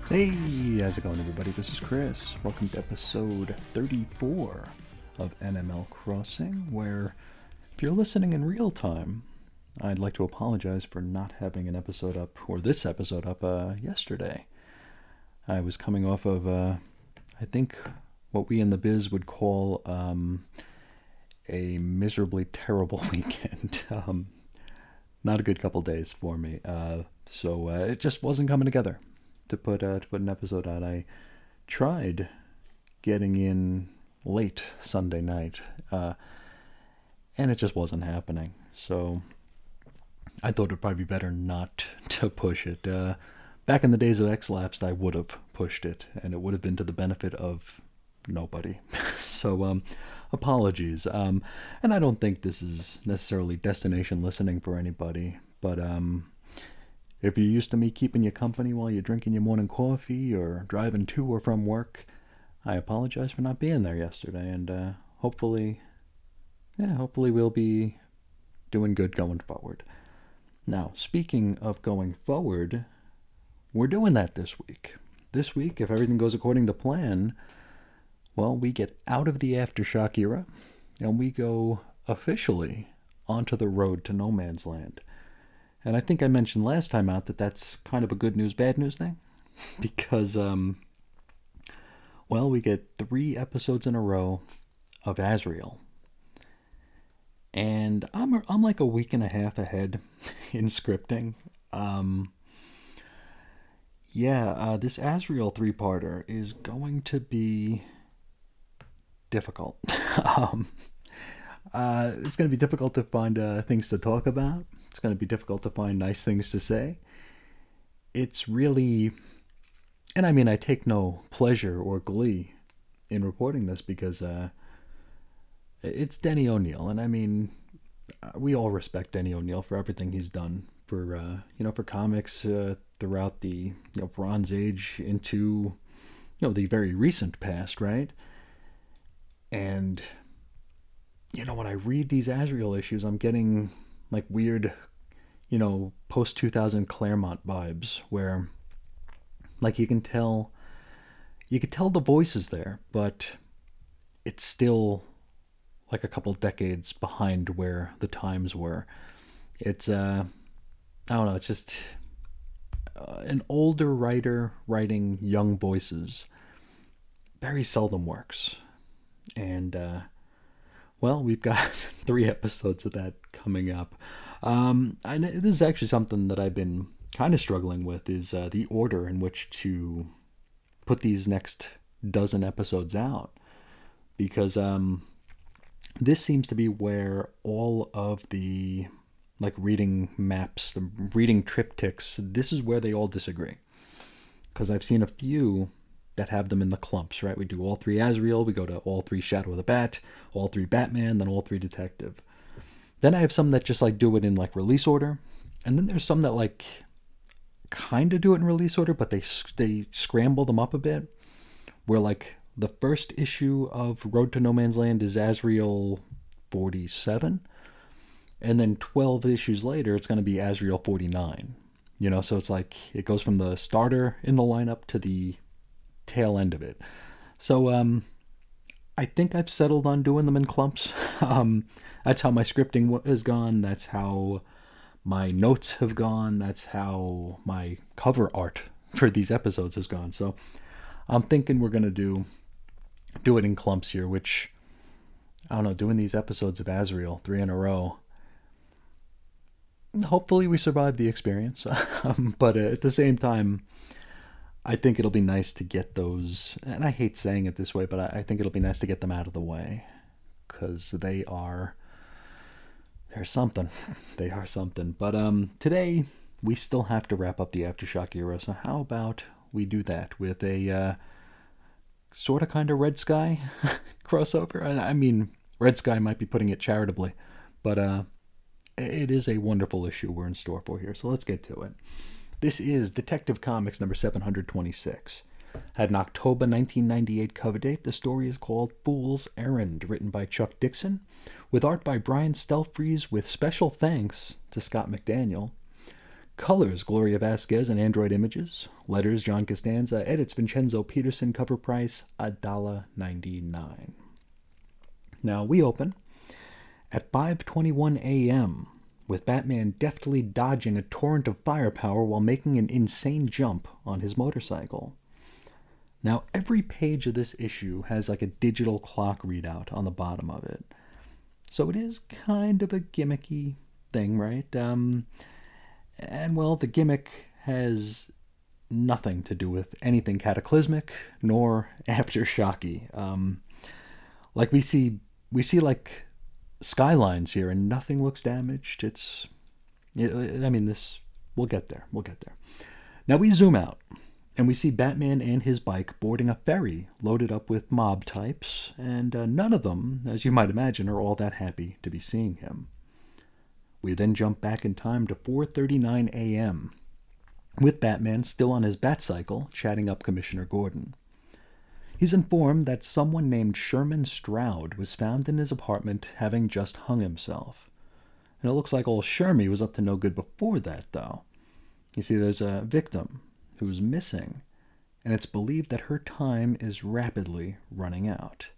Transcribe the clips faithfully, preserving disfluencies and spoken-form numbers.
Hey, how's it going, everybody? This is Chris. Welcome to episode thirty-four of N M L Crossing, where if you're listening in real time, I'd like to apologize for not having an episode up, or this episode up, uh, yesterday. I was coming off of, uh, I think, what we in the biz would call um, a miserably terrible weekend. um, not a good couple days for me. Uh, so uh, it just wasn't coming together to put uh, to put an episode out. I tried getting in late Sunday night, uh, and it just wasn't happening. So I thought it'd probably be better not to push it. Uh, back in the days of X-Lapsed, I would have pushed it, and it would have been to the benefit of nobody. so um, apologies. Um, and I don't think this is necessarily destination listening for anybody, but um, if you're used to me keeping you company while you're drinking your morning coffee or driving to or from work, I apologize for not being there yesterday, and uh, hopefully, yeah, hopefully we'll be doing good going forward. Now, speaking of going forward, we're doing that this week. This week, if everything goes according to plan, well, we get out of the Aftershock era, and we go officially onto the road to no man's land. And I think I mentioned last time out that that's kind of a good news, bad news thing. because, um, well, we get three episodes in a row of Azrael. And I'm, I'm like a week and a half ahead in scripting. Um, yeah, uh, this Azrael three-parter is going to be difficult. um, uh, it's going to be difficult to find uh, things to talk about. It's going to be difficult to find nice things to say. It's really, and I mean, I take no pleasure or glee in reporting this because uh, it's Denny O'Neil, and I mean, we all respect Denny O'Neil for everything he's done for uh, you know for comics uh, throughout the you know Bronze Age into you know the very recent past, right? And you know when I read these Azrael issues, I'm getting like weird, you know, post two thousand Claremont vibes where like you can tell you can tell the voice is there, but it's still like a couple decades behind where the times were. It's uh I don't know, it's just uh, an older writer writing young voices very seldom works. And uh well, we've got three episodes of that coming up. Um, and this is actually something that I've been kind of struggling with, is uh, the order in which to put these next dozen episodes out. Because um, this seems to be where all of the like reading maps, the reading triptychs, this is where they all disagree. Because I've seen a few that have them in the clumps, right? We do all three Azrael, we go to all three Shadow of the Bat, all three Batman, then all three Detective. Then I have some that just like do it in like release order, and then there's some that like kind of do it in release order, but they they scramble them up a bit. Where like the first issue of Road to No Man's Land is Azrael forty-seven, and then twelve issues later it's going to be Azrael forty-nine. You know, so it's like it goes from the starter in the lineup to the tail end of it. So um I think I've settled on doing them in clumps. um that's how my scripting has gone, that's how my notes have gone, that's how my cover art for these episodes has gone. So I'm thinking we're gonna do do it in clumps here, which I don't know, doing these episodes of Azrael three in a row, hopefully we survive the experience. um, but uh, at the same time, I think it'll be nice to get those, and I hate saying it this way, but I think it'll be nice to get them out of the way, because they are, they're something. They are something. But um, today, we still have to wrap up the Aftershock era, so how about we do that with a uh, sort of kind of Red Sky crossover? I mean, Red Sky might be putting it charitably, but uh, it is a wonderful issue we're in store for here, so let's get to it. This is Detective Comics number seven hundred twenty-six. Had an October nineteen ninety-eight cover date. The story is called Fool's Errand, written by Chuck Dixon, with art by Brian Stelfreeze, with special thanks to Scott McDaniel. Colors, Gloria Vasquez and Android Images. Letters, John Costanza. Edits, Vincenzo Peterson. Cover price, one dollar ninety-nine. Now, we open at five twenty-one a.m., with Batman deftly dodging a torrent of firepower while making an insane jump on his motorcycle. Now, every page of this issue has like a digital clock readout on the bottom of it. So it is kind of a gimmicky thing, right? Um, and, well, the gimmick has nothing to do with anything cataclysmic nor aftershocky. Um, like, we see, we see, like, skylines here and nothing looks damaged. It's, I mean, this, we'll get there. We'll get there. Now, we zoom out. And we see Batman and his bike boarding a ferry loaded up with mob types, and uh, none of them, as you might imagine, are all that happy to be seeing him. We then jump back in time to four thirty-nine a.m., with Batman still on his Batcycle, chatting up Commissioner Gordon. He's informed that someone named Sherman Stroud was found in his apartment having just hung himself. And it looks like old Shermy was up to no good before that, though. You see, there's a victim who's missing, and it's believed that her time is rapidly running out.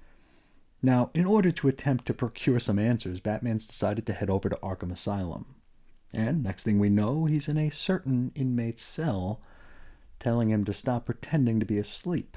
Now, in order to attempt to procure some answers, Batman's decided to head over to Arkham Asylum. And next thing we know, he's in a certain inmate's cell, telling him to stop pretending to be asleep.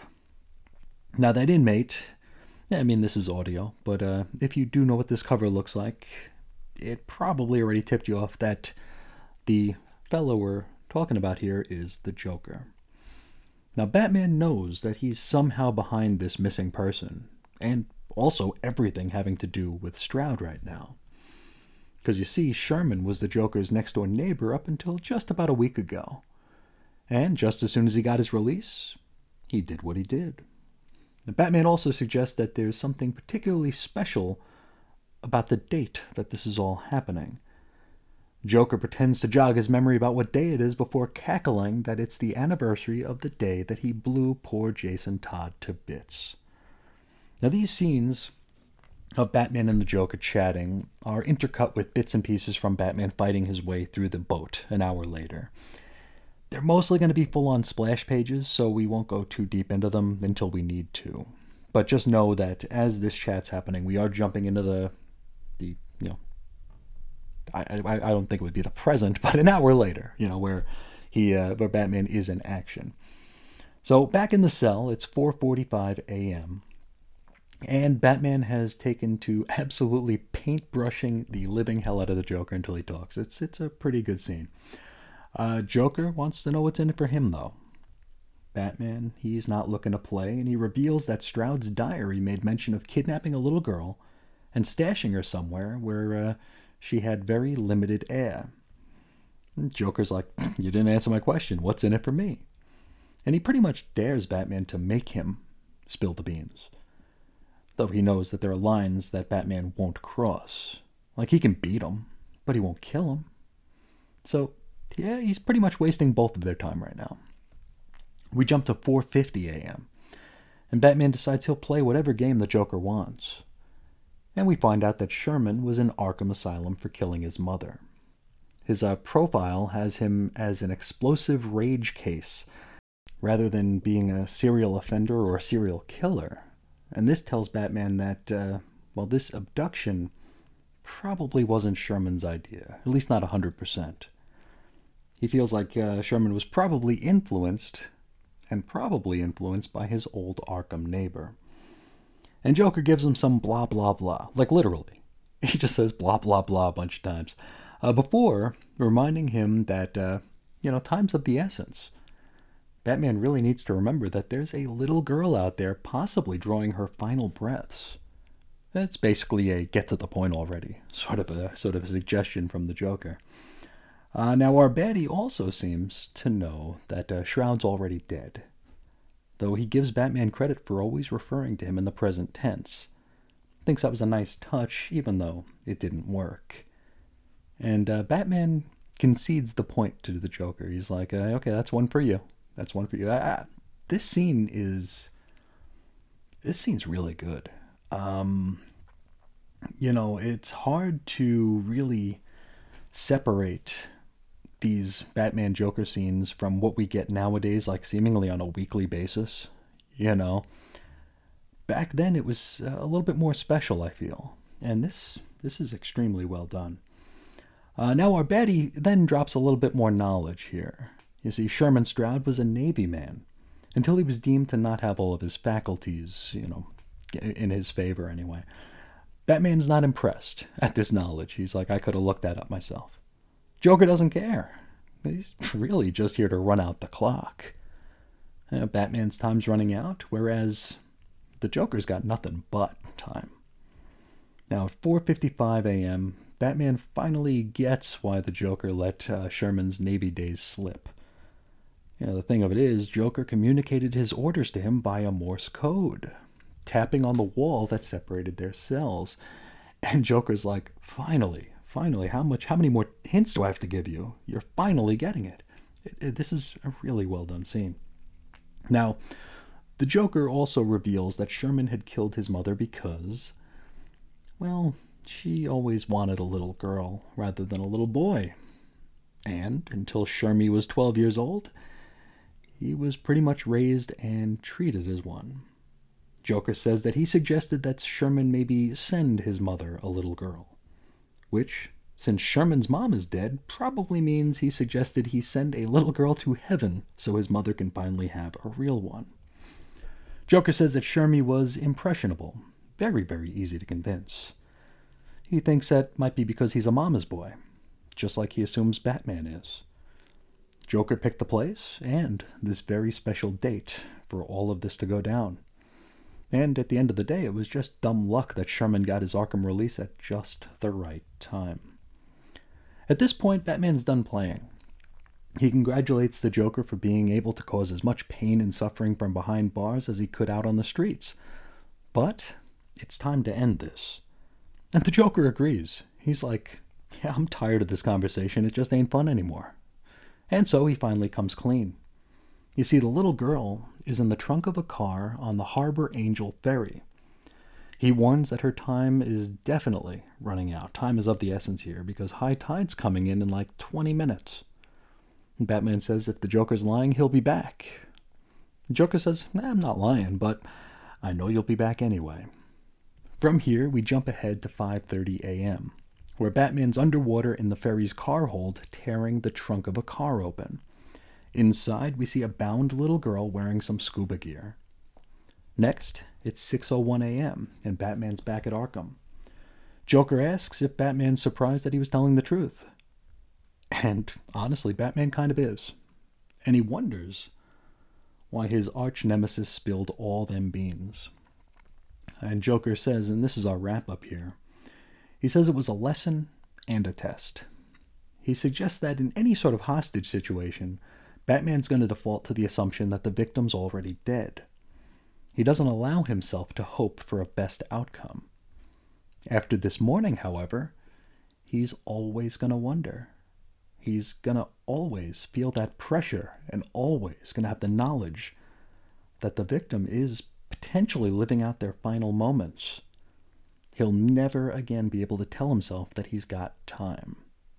Now, that inmate, I mean, this is audio, but uh, if you do know what this cover looks like, it probably already tipped you off that the fellow we're talking about here is the Joker. Now, Batman knows that he's somehow behind this missing person, and also everything having to do with Stroud right now. Because you see, Sherman was the Joker's next-door neighbor up until just about a week ago. And just as soon as he got his release, he did what he did. Now, Batman also suggests that there's something particularly special about the date that this is all happening. Joker pretends to jog his memory about what day it is before cackling that it's the anniversary of the day that he blew poor Jason Todd to bits. Now, these scenes of Batman and the Joker chatting are intercut with bits and pieces from Batman fighting his way through the boat an hour later. They're mostly going to be full-on splash pages, so we won't go too deep into them until we need to. But just know that as this chat's happening, we are jumping into the, the you know, I, I I don't think it would be the present, but an hour later, you know, where he uh, where Batman is in action. So back in the cell, it's four forty-five a.m. and Batman has taken to absolutely paintbrushing the living hell out of the Joker until he talks. It's it's a pretty good scene. Uh, Joker wants to know what's in it for him, though. Batman, he's not looking to play, and he reveals that Stroud's diary made mention of kidnapping a little girl and stashing her somewhere where uh, she had very limited air. And Joker's like, you didn't answer my question. What's in it for me? And he pretty much dares Batman to make him spill the beans. Though he knows that there are lines that Batman won't cross. Like, he can beat him, but he won't kill him. So, yeah, he's pretty much wasting both of their time right now. We jump to four fifty a.m., and Batman decides he'll play whatever game the Joker wants. And we find out that Sherman was in Arkham Asylum for killing his mother. His uh, profile has him as an explosive rage case, rather than being a serial offender or a serial killer. And this tells Batman that, uh, well, this abduction probably wasn't Sherman's idea, at least not one hundred percent. He feels like uh, Sherman was probably influenced, and probably influenced by his old Arkham neighbor. And Joker gives him some blah, blah, blah. Like, literally. He just says blah, blah, blah a bunch of times. Uh, before reminding him that, uh, you know, time's of the essence. Batman really needs to remember that there's a little girl out there possibly drawing her final breaths. It's basically a get to the point already, sort of a sort of a suggestion from the Joker. Uh, now, our baddie also seems to know that uh, Shroud's already dead, though he gives Batman credit for always referring to him in the present tense. Thinks that was a nice touch, even though it didn't work. And uh, Batman concedes the point to the Joker. He's like, uh, okay, that's one for you. That's one for you. Ah, this scene is... This scene's really good. Um, you know, it's hard to really separate these Batman Joker scenes from what we get nowadays, like seemingly on a weekly basis, you know. Back then it was a little bit more special, I feel. And this this is extremely well done. Uh, now our baddie then drops a little bit more knowledge here. You see, Sherman Stroud was a Navy man until he was deemed to not have all of his faculties, you know, in his favor anyway. Batman's not impressed at this knowledge. He's like, I could have looked that up myself. Joker doesn't care. He's really just here to run out the clock. Uh, Batman's time's running out, whereas the Joker's got nothing but time. Now, at four fifty-five a.m., Batman finally gets why the Joker let uh, Sherman's Navy days slip. You know, the thing of it is, Joker communicated his orders to him via Morse code, tapping on the wall that separated their cells. And Joker's like, finally, finally, how much, how many more hints do I have to give you? You're finally getting it. it, it this is a really well done scene. Now, the Joker also reveals that Sherman had killed his mother because, well, she always wanted a little girl rather than a little boy. And until Shermy was twelve years old, he was pretty much raised and treated as one. Joker says that he suggested that Sherman maybe send his mother a little girl, which, since Sherman's mom is dead, probably means he suggested he send a little girl to heaven so his mother can finally have a real one. Joker says that Shermy was impressionable, very, very easy to convince. He thinks that might be because he's a mama's boy, just like he assumes Batman is. Joker picked the place and this very special date for all of this to go down. And at the end of the day, it was just dumb luck that Sherman got his Arkham release at just the right time. At this point, Batman's done playing. He congratulates the Joker for being able to cause as much pain and suffering from behind bars as he could out on the streets. But it's time to end this. And the Joker agrees. He's like, yeah, I'm tired of this conversation. It just ain't fun anymore. And so he finally comes clean. You see, the little girl is in the trunk of a car on the Harbor Angel ferry. He warns that her time is definitely running out. Time is of the essence here because high tide's coming in in like twenty minutes. And Batman says if the Joker's lying, he'll be back. The Joker says, nah, I'm not lying, but I know you'll be back anyway. From here, we jump ahead to five thirty a.m., where Batman's underwater in the ferry's car hold, tearing the trunk of a car open. Inside, we see a bound little girl wearing some scuba gear. Next, it's six oh one a.m., and Batman's back at Arkham. Joker asks if Batman's surprised that he was telling the truth. And honestly, Batman kind of is. And he wonders why his arch-nemesis spilled all them beans. And Joker says, and this is our wrap-up here, he says it was a lesson and a test. He suggests that in any sort of hostage situation, Batman's going to default to the assumption that the victim's already dead. He doesn't allow himself to hope for a best outcome. After this morning, however, he's always going to wonder. He's going to always feel that pressure and always going to have the knowledge that the victim is potentially living out their final moments. He'll never again be able to tell himself that he's got time.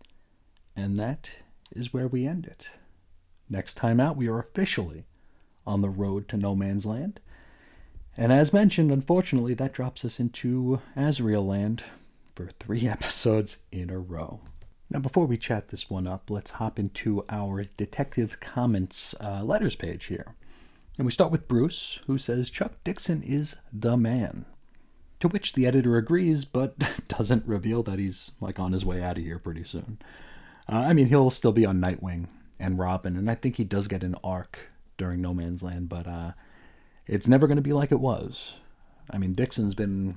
And that is where we end it. Next time out, we are officially on the road to No Man's Land. And as mentioned, unfortunately, that drops us into Azrael Land for three episodes in a row. Now, before we chat this one up, let's hop into our Detective Comments uh, letters page here. And we start with Bruce, who says, Chuck Dixon is the man. To which the editor agrees, but doesn't reveal that he's like on his way out of here pretty soon. Uh, I mean, he'll still be on Nightwing and Robin, and I think he does get an arc during No Man's Land, but uh, it's never going to be like it was. I mean, Dixon's been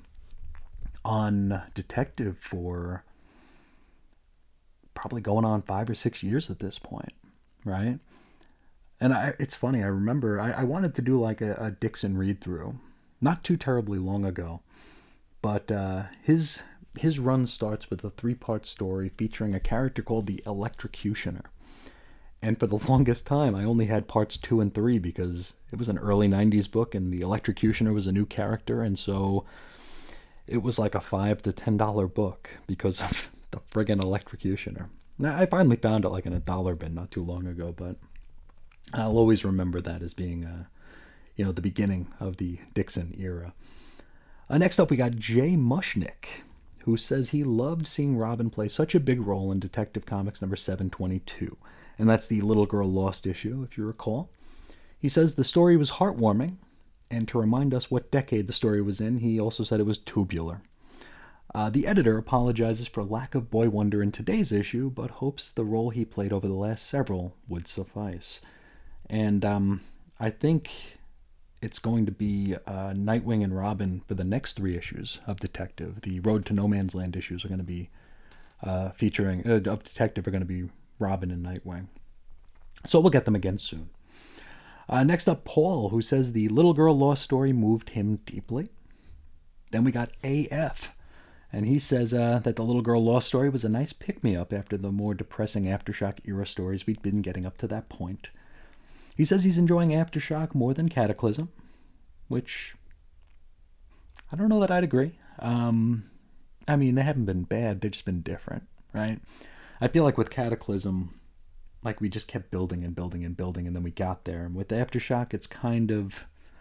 on Detective for probably going on five or six years at this point, right? And I, it's funny, I remember I, I wanted to do like a, a Dixon read-through not too terribly long ago, but uh, his his run starts with a three-part story featuring a character called the Electrocutioner. And for the longest time, I only had parts two and three because it was an early nineties book and the Electrocutioner was a new character, and so it was like a five to ten dollar book because of the friggin' Electrocutioner. Now, I finally found it like in a dollar bin not too long ago, but I'll always remember that as being, uh, you know, the beginning of the Dixon era. Uh, next up, we got Jay Mushnick, who says he loved seeing Robin play such a big role in Detective Comics number seven twenty-two. And that's the Little Girl Lost issue, if you recall. He says the story was heartwarming, and to remind us what decade the story was in, he also said it was tubular. Uh, the editor apologizes for lack of Boy Wonder in today's issue, but hopes the role he played over the last several would suffice. And um, I think it's going to be uh, Nightwing and Robin for the next three issues of Detective. The Road to No Man's Land issues are going to be uh, featuring, uh, of Detective are going to be Robin and Nightwing. So we'll get them again soon. Uh, next up, Paul, who says the Little Girl Lost story moved him deeply. Then we got A F, and he says uh, that the Little Girl Lost story was a nice pick-me-up after the more depressing Aftershock era stories we'd been getting up to that point. He says he's enjoying Aftershock more than Cataclysm, which I don't know that I'd agree. Um, I mean, they haven't been bad, they've just been different, right? I feel like with Cataclysm, like we just kept building and building and building, and then we got there. And with Aftershock, it's kind of,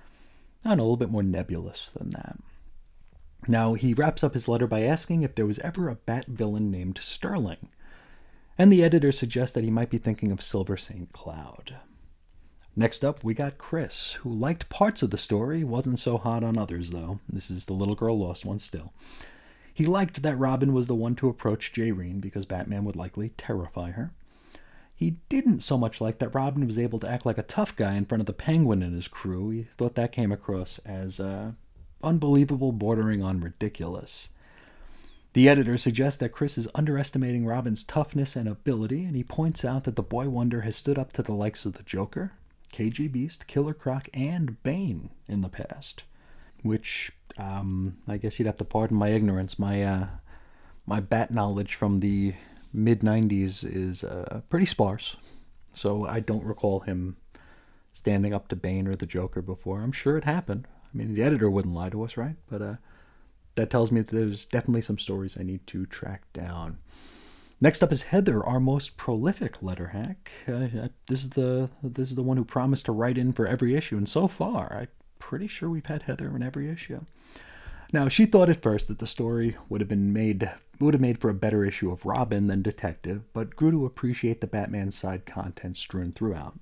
I don't know, a little bit more nebulous than that. Now, he wraps up his letter by asking if there was ever a Bat villain named Sterling. And the editor suggests that he might be thinking of Silver Saint Cloud. Next up, we got Chris, who liked parts of the story, wasn't so hot on others, though. This is the Little Girl Lost one still. He liked that Robin was the one to approach Jayreen because Batman would likely terrify her. He didn't so much like that Robin was able to act like a tough guy in front of the Penguin and his crew. He thought that came across as uh, unbelievable, bordering on ridiculous. The editor suggests that Chris is underestimating Robin's toughness and ability, and he points out that the Boy Wonder has stood up to the likes of the Joker, K G Beast, Killer Croc, and Bane in the past. Which, um, I guess you'd have to pardon my ignorance. My, uh, my Bat knowledge from the mid nineties is uh, pretty sparse, so I don't recall him standing up to Bane or the Joker before. I'm sure it happened. I mean, the editor wouldn't lie to us, right? But uh, that tells me there's definitely some stories I need to track down. Next up is Heather, our most prolific letter hack. Uh, this is the this is the one who promised to write in for every issue, and so far, I'm pretty sure we've had Heather in every issue. Now, she thought at first that the story would have been made would have made for a better issue of Robin than Detective, but grew to appreciate the Batman side content strewn throughout.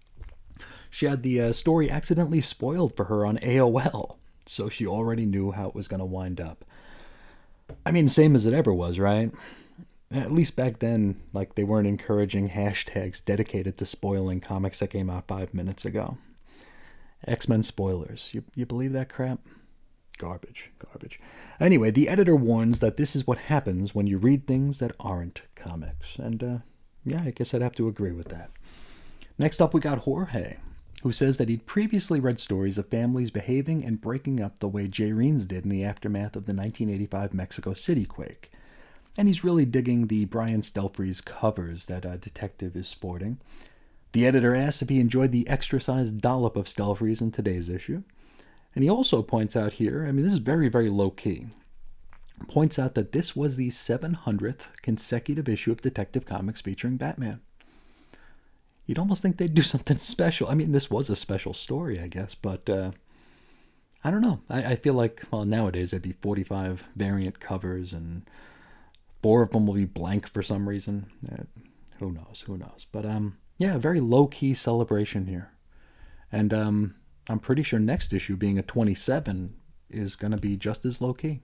She had the uh, story accidentally spoiled for her on A O L, so she already knew how it was going to wind up. I mean, same as it ever was, right? At least back then, like, they weren't encouraging hashtags dedicated to spoiling comics that came out five minutes ago. X-Men spoilers. You, you believe that crap? Garbage, garbage. Anyway, the editor warns that this is what happens when you read things that aren't comics. And, uh, yeah, I guess I'd have to agree with that. Next up, we got Jorge, who says that he'd previously read stories of families behaving and breaking up the way Jayreen's did in the aftermath of the nineteen eighty-five Mexico City quake. And he's really digging the Brian Stelfreeze covers that uh, Detective is sporting. The editor asks if he enjoyed the extra-sized dollop of Stelfreeze in today's issue. And he also points out here, I mean, this is very, very low-key, points out that this was the seven hundredth consecutive issue of Detective Comics featuring Batman. You'd almost think they'd do something special. I mean, this was a special story, I guess, but uh, I don't know. I, I feel like, well, nowadays it'd be forty-five variant covers, and four of them will be blank for some reason. Uh, who knows, who knows. But, um, yeah, very low-key celebration here. And, um... I'm pretty sure next issue, being a twenty-seven, is going to be just as low-key.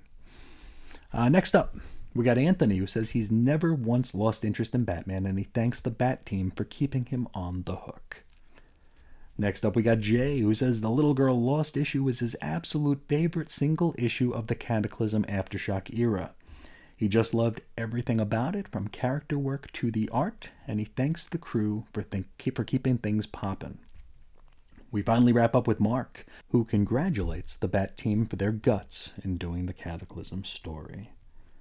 Uh, next up, we got Anthony, who says he's never once lost interest in Batman, and he thanks the Bat Team for keeping him on the hook. Next up, we got Jay, who says the Little Girl Lost issue is his absolute favorite single issue of the Cataclysm Aftershock era. He just loved everything about it, from character work to the art, and he thanks the crew for, think- for keeping things poppin'. We finally wrap up with Mark, who congratulates the Bat Team for their guts in doing the Cataclysm story.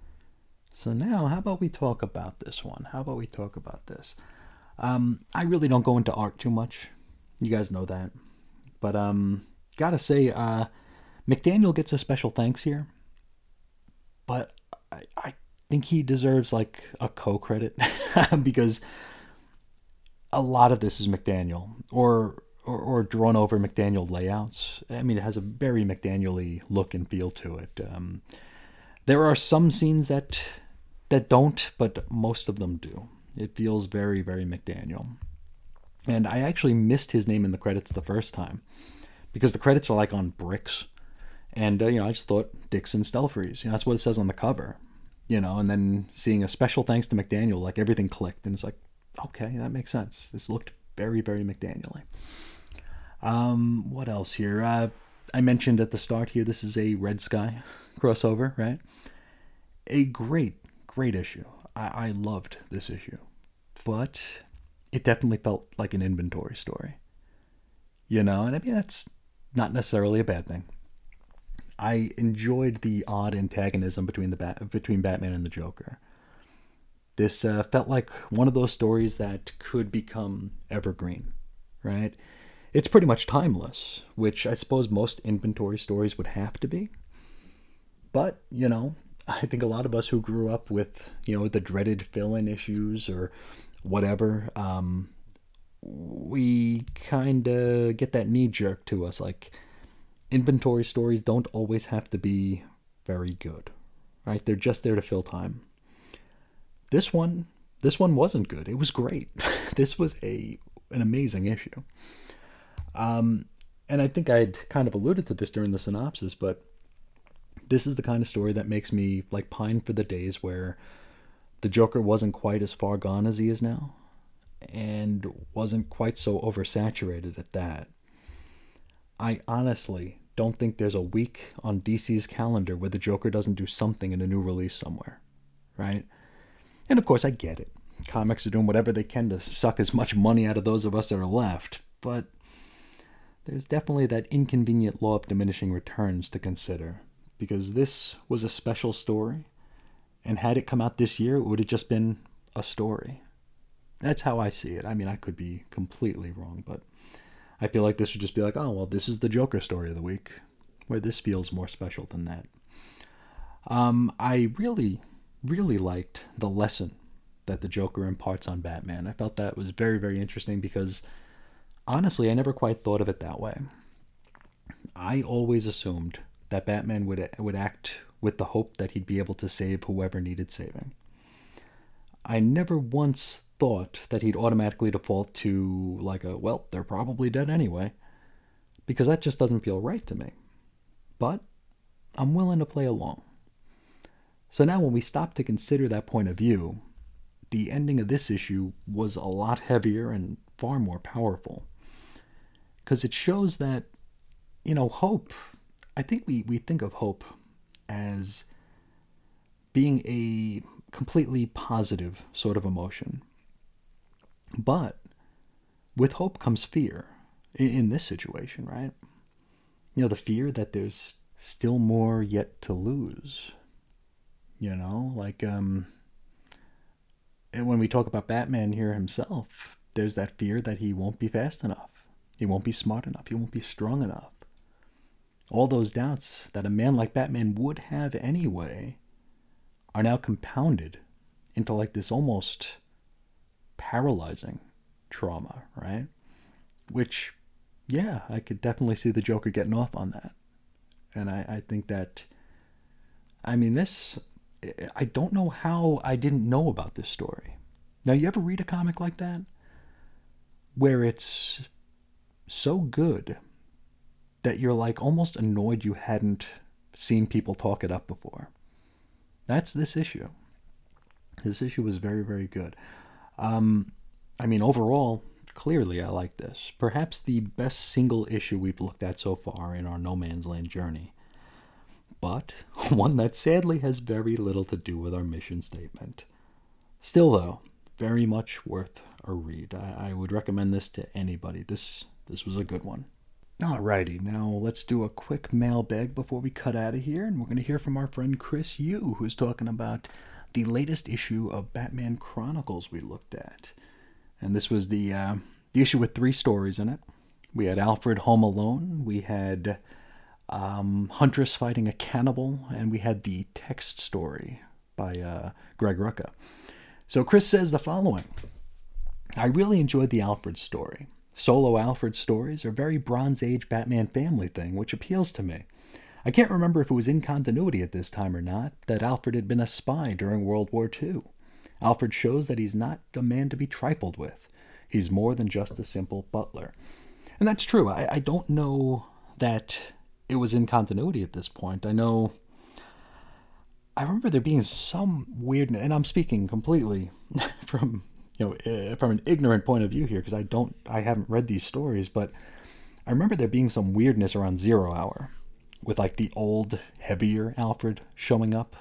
So now, how about we talk about this one? How about we talk about this? Um, I really don't go into art too much. You guys know that. But, um, gotta say, uh, McDaniel gets a special thanks here. But I, I, think he deserves like a co-credit because a lot of this is McDaniel or, or or drawn over McDaniel layouts. I mean, it has a very McDaniel-y look and feel to it. Um, there are some scenes that that don't, but most of them do. It feels very, very McDaniel. And I actually missed his name in the credits the first time because the credits are like on bricks. And, uh, you know, I just thought Dixon Stelfreeze. You know, that's what it says on the cover. You know, and then seeing a special thanks to McDaniel, like everything clicked. And it's like, okay, that makes sense. This looked very, very McDaniel-y. Um, what else here? Uh, I mentioned at the start here, this is a Red Sky crossover, right? A great, great issue. I, I loved this issue. But it definitely felt like an inventory story. You know, and I mean, that's not necessarily a bad thing. I enjoyed the odd antagonism between the Bat- between Batman and the Joker. This uh, felt like one of those stories that could become evergreen, right? It's pretty much timeless, which I suppose most inventory stories would have to be. But, you know, I think a lot of us who grew up with, you know, the dreaded fill-in issues or whatever, um, we kind of get that knee jerk to us, like, inventory stories don't always have to be very good, right? They're just there to fill time. This one, this one wasn't good. It was great. This was a an amazing issue. Um, and I think I'd kind of alluded to this during the synopsis, but this is the kind of story that makes me like pine for the days where the Joker wasn't quite as far gone as he is now, and wasn't quite so oversaturated at that. I honestly don't think there's a week on D C's calendar where the Joker doesn't do something in a new release somewhere, right? And of course, I get it. Comics are doing whatever they can to suck as much money out of those of us that are left, but there's definitely that inconvenient law of diminishing returns to consider, because this was a special story, and had it come out this year, it would have just been a story. That's how I see it. I mean, I could be completely wrong, but I feel like this would just be like, oh, well, this is the Joker story of the week, where this feels more special than that. Um, I really, really liked the lesson that the Joker imparts on Batman. I felt that was very, very interesting because, honestly, I never quite thought of it that way. I always assumed that Batman would would act with the hope that he'd be able to save whoever needed saving. I never once thought that he'd automatically default to like a, well, they're probably dead anyway, because that just doesn't feel right to me. But I'm willing to play along. So now when we stop to consider that point of view, the ending of this issue was a lot heavier and far more powerful. Because it shows that, you know, hope, I think we, we think of hope as being a completely positive sort of emotion. But with hope comes fear in this situation, right? You know, the fear that there's still more yet to lose. You know, like, um, and when we talk about Batman here himself, there's that fear that he won't be fast enough. He won't be smart enough. He won't be strong enough. All those doubts that a man like Batman would have anyway are now compounded into like this almost paralyzing trauma, right? Which, yeah, I could definitely see the Joker getting off on that. And I, I think that, I mean, this, I don't know how I didn't know about this story. Now, you ever read a comic like that? Where it's so good that you're like almost annoyed you hadn't seen people talk it up before. That's this issue. This issue was very, very good. Um, I mean, overall, clearly I like this. Perhaps the best single issue we've looked at so far in our No Man's Land journey. But one that sadly has very little to do with our mission statement. Still, though, very much worth a read. I, I would recommend this to anybody. This this was a good one. Alrighty, now let's do a quick mailbag before we cut out of here, and we're going to hear from our friend Chris Yu, who's talking about the latest issue of Batman Chronicles we looked at. And this was the uh, the issue with three stories in it. We had Alfred home alone, we had um, Huntress fighting a cannibal, and we had the text story by uh, Greg Rucka. So Chris says the following. I really enjoyed the Alfred story. Solo Alfred stories are very Bronze Age Batman family thing, which appeals to me. I can't remember if it was in continuity at this time or not, that Alfred had been a spy during World War Two. Alfred shows that he's not a man to be trifled with. He's more than just a simple butler. And that's true. I, I don't know that it was in continuity at this point. I know... I remember there being some weird... And I'm speaking completely from... You know, uh, from an ignorant point of view here, because I don't, I haven't read these stories, but I remember there being some weirdness around Zero Hour, with like the old, heavier Alfred showing up,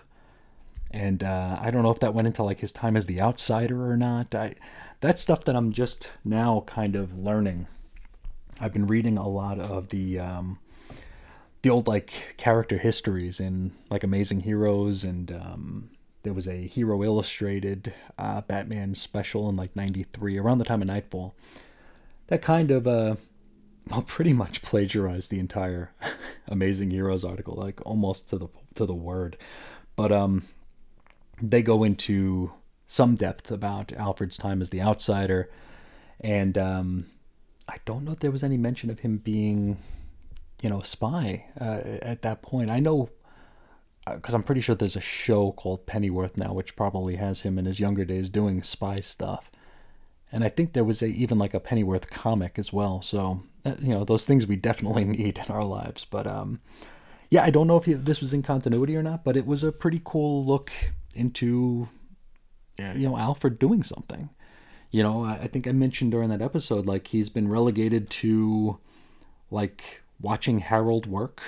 and uh, I don't know if that went into like his time as the Outsider or not. I, that's stuff that I'm just now kind of learning. I've been reading a lot of the, um, the old like character histories in like Amazing Heroes and. Um, There was a Hero Illustrated uh, Batman special in like ninety-three, around the time of Nightfall. That kind of, uh, well, pretty much plagiarized the entire Amazing Heroes article, like almost to the to the word. But um, they go into some depth about Alfred's time as the Outsider, and um, I don't know if there was any mention of him being, you know, a spy uh, at that point. I know. Because I'm pretty sure there's a show called Pennyworth now, which probably has him in his younger days doing spy stuff. And I think there was a, even like a Pennyworth comic as well. So, you know, those things we definitely need in our lives. But, um, yeah, I don't know if he, this was in continuity or not, but it was a pretty cool look into, you know, Alfred doing something. You know, I, I think I mentioned during that episode, like, he's been relegated to, like, watching Harold work.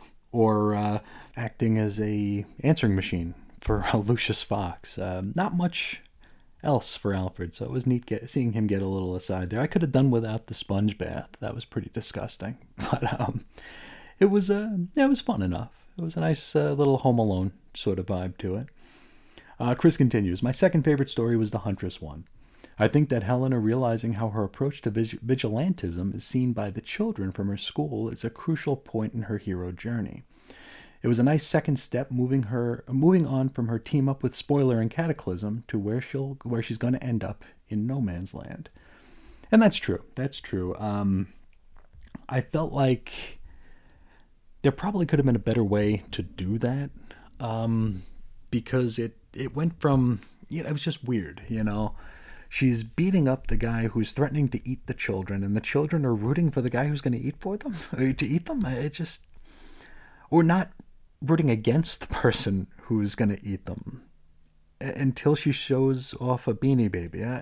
Or uh, acting as a answering machine for Lucius Fox. Um, not much else for Alfred, so it was neat get, seeing him get a little aside there. I could have done without the sponge bath. That was pretty disgusting. But um, it was uh, yeah, it was fun enough. It was a nice uh, little Home Alone sort of vibe to it. Uh, Chris continues, my second favorite story was the Huntress one. I think that Helena realizing how her approach to vigilantism is seen by the children from her school is a crucial point in her hero journey. It was a nice second step moving her moving on from her team up with Spoiler and Cataclysm to where she'll where she's going to end up in No Man's Land. And that's true. That's true. Um, I felt like there probably could have been a better way to do that, um, because it, it went from, you know, it was just weird, you know. She's beating up the guy who's threatening to eat the children, and the children are rooting for the guy who's going to eat for them, or to eat them. It just, or not rooting against the person who's going to eat them until she shows off a Beanie Baby. I,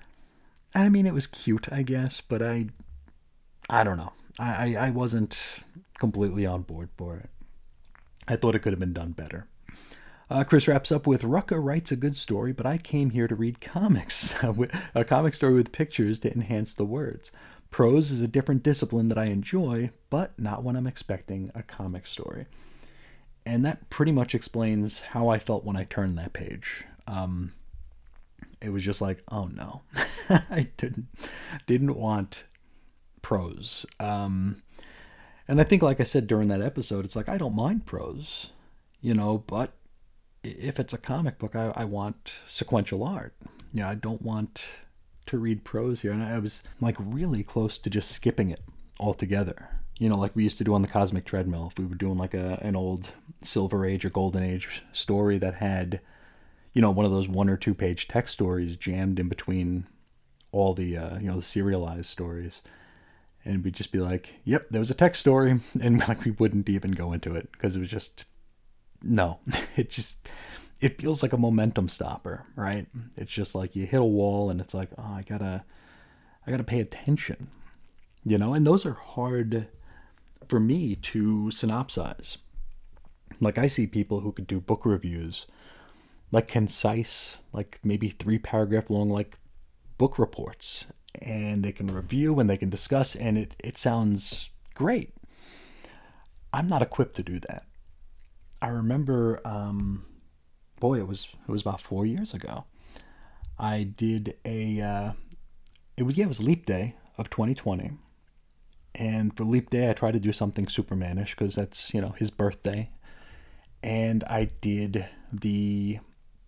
I mean, it was cute, I guess, but I, I don't know. I, I, I wasn't completely on board for it. I thought it could have been done better. Uh, Chris wraps up with, Rucka writes a good story, but I came here to read comics. A comic story with pictures to enhance the words. Prose is a different discipline that I enjoy, but not when I'm expecting a comic story. And that pretty much explains how I felt when I turned that page. Um, it was just like, oh no. I didn't, didn't want prose. Um, and I think, like I said during that episode, it's like, I don't mind prose, you know, but if it's a comic book, I, I want sequential art. You know, I don't want to read prose here. And I was like really close to just skipping it altogether. You know, like we used to do on the Cosmic Treadmill. If we were doing like a an old Silver Age or Golden Age story that had, you know, one of those one or two page text stories jammed in between all the, uh, you know, the serialized stories. And we'd just be like, yep, there was a text story. And like we wouldn't even go into it because it was just... No, it just, it feels like a momentum stopper, right? It's just like you hit a wall and it's like, oh, I gotta, I gotta pay attention, you know? And those are hard for me to synopsize. Like I see people who could do book reviews, like concise, like maybe three paragraph long, like book reports, and they can review and they can discuss, and it, it sounds great. I'm not equipped to do that. I remember, um, boy, it was it was about four years ago. I did a, uh, it was yeah, it was Leap Day of twenty twenty, and for Leap Day I tried to do something Supermanish because that's, you know, his birthday, and I did the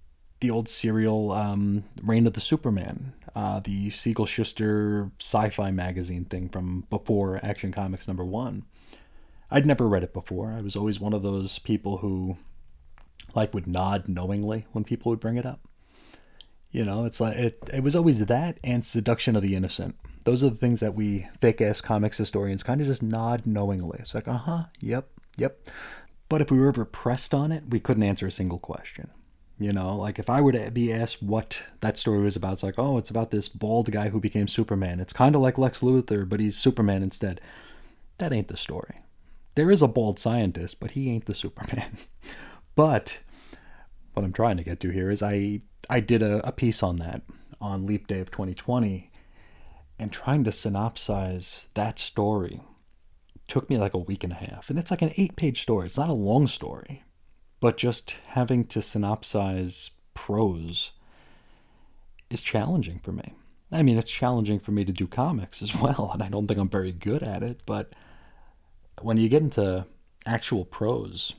the old serial um, Reign of the Superman, uh, the Siegel Schuster sci-fi magazine thing from before Action Comics number one. I'd never read it before. I was always one of those people who like would nod knowingly when people would bring it up. You know, it's like it, it was always that and Seduction of the Innocent. Those are the things that we fake-ass comics historians kind of just nod knowingly. It's like, uh-huh, yep, yep. But if we were ever pressed on it, we couldn't answer a single question. You know, like if I were to be asked what that story was about, it's like, oh, it's about this bald guy who became Superman. It's kind of like Lex Luthor, but he's Superman instead. That ain't the story. There is a bald scientist, but he ain't the Superman. But what I'm trying to get to here is I, I did a, a piece on that on Leap Day of twenty twenty, and trying to synopsize that story took me like a week and a half. And it's like an eight-page story. It's not a long story. But just having to synopsize prose is challenging for me. I mean, it's challenging for me to do comics as well, and I don't think I'm very good at it. But when you get into actual prose,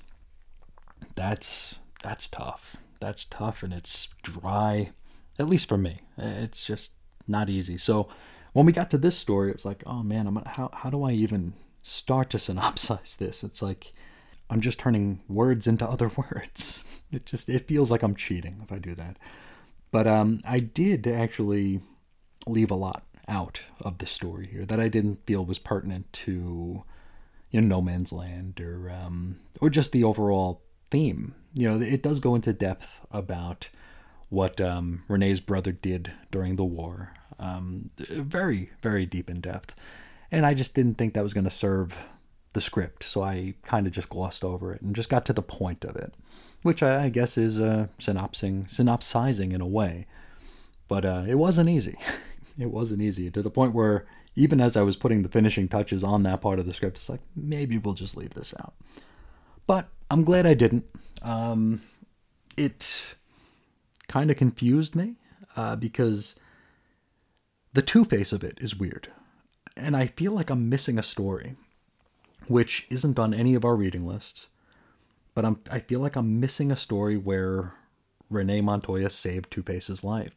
that's that's tough. That's tough, and it's dry, at least for me. It's just not easy. So when we got to this story, it was like, oh man, I'm gonna, how how do I even start to synopsize this? It's like I'm just turning words into other words. It just it feels like I'm cheating if I do that. But um, I did actually leave a lot out of the story here that I didn't feel was pertinent to, you know, No Man's Land or um, or just the overall theme. You know, it does go into depth about what um, Renee's brother did during the war. Um, very, very deep in depth. And I just didn't think that was going to serve the script, so I kind of just glossed over it and just got to the point of it, which I, I guess is uh, synopsing, synopsizing in a way. But uh, it wasn't easy. It wasn't easy, to the point where even as I was putting the finishing touches on that part of the script, it's like, maybe we'll just leave this out. But I'm glad I didn't. Um, it kind of confused me uh, because the Two-Face of it is weird. And I feel like I'm missing a story, which isn't on any of our reading lists. But I'm, I feel like I'm missing a story where Renee Montoya saved Two-Face's life.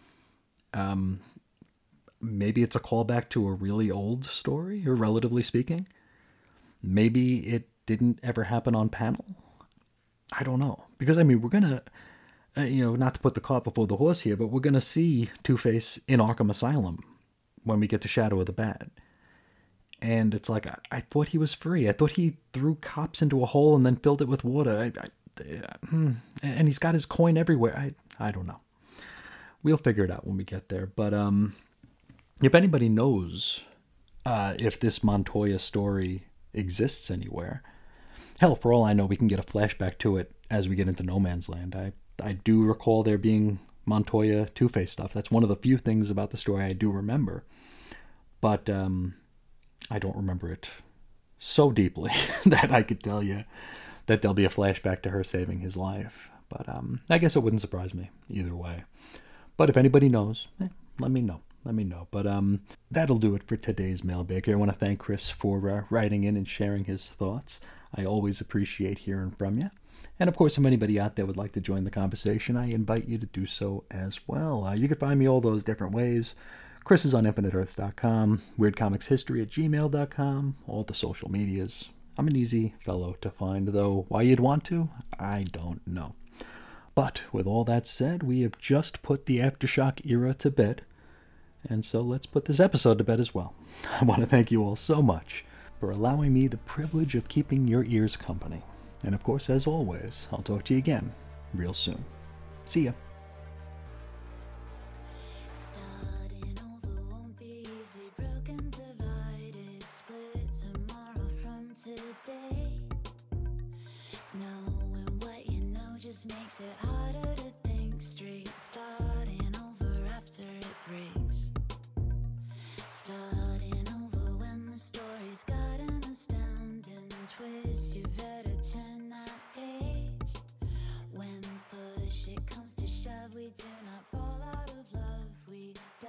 Um, maybe it's a callback to a really old story, or relatively speaking. Maybe it didn't ever happen on panel. I don't know. Because, I mean, we're going to, uh, you know, not to put the cart before the horse here, but we're going to see Two-Face in Arkham Asylum when we get to Shadow of the Bat. And it's like, I, I thought he was free. I thought he threw cops into a hole and then filled it with water. I, I, uh, hmm. And he's got his coin everywhere. I I don't know. We'll figure it out when we get there. But um, if anybody knows uh, if this Montoya story exists anywhere, hell, for all I know, we can get a flashback to it as we get into No Man's Land. I, I do recall there being Montoya Two-Face stuff. That's one of the few things about the story I do remember. But um, I don't remember it so deeply that I could tell you that there'll be a flashback to her saving his life. But um, I guess it wouldn't surprise me either way. But if anybody knows, eh, let me know. Let me know. But um, that'll do it for today's mailbag. I want to thank Chris for uh, writing in and sharing his thoughts. I always appreciate hearing from you. And of course, if anybody out there would like to join the conversation, I invite you to do so as well. Uh, you can find me all those different ways. Chris is on infinite earths dot com, weird comics history at gmail dot com, all the social medias. I'm an easy fellow to find, though why you'd want to, I don't know. But with all that said, we have just put the Aftershock era to bed, and so let's put this episode to bed as well. I want to thank you all so much for allowing me the privilege of keeping your ears company. And of course, as always, I'll talk to you again real soon. See ya. Makes it harder to think straight, starting over after it breaks. Starting over when the story's got an astounding twist. You better turn that page. When push it comes to shove, we do not fall out of love, we